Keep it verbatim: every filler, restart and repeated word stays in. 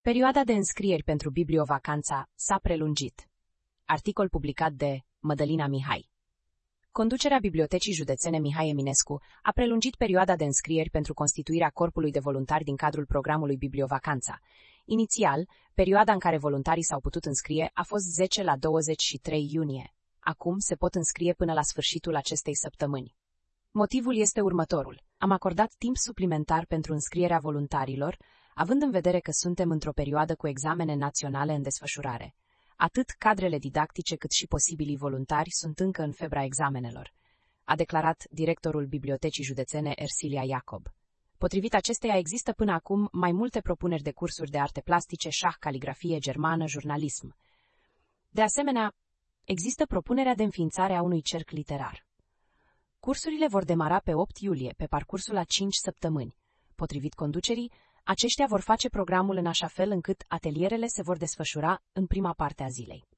Perioada de înscrieri pentru Bibliovacanța s-a prelungit. Articol publicat de Mădălina Mihai. Conducerea Bibliotecii Județene Mihai Eminescu a prelungit perioada de înscrieri pentru constituirea corpului de voluntari din cadrul programului Bibliovacanța. Inițial, perioada în care voluntarii s-au putut înscrie a fost zece la douăzeci și trei iunie. Acum se pot înscrie până la sfârșitul acestei săptămâni. Motivul este următorul. Am acordat timp suplimentar pentru înscrierea voluntarilor, având în vedere că suntem într-o perioadă cu examene naționale în desfășurare. Atât cadrele didactice cât și posibilii voluntari sunt încă în febra examenelor, a declarat directorul Bibliotecii Județene Ersilia Iacob. Potrivit acesteia, există până acum mai multe propuneri de cursuri de arte plastice, șah, caligrafie, germană, jurnalism. De asemenea, există propunerea de înființare a unui cerc literar. Cursurile vor demara pe opt iulie, pe parcursul a cinci săptămâni. Potrivit conducerii, aceștia vor face programul în așa fel încât atelierele se vor desfășura în prima parte a zilei.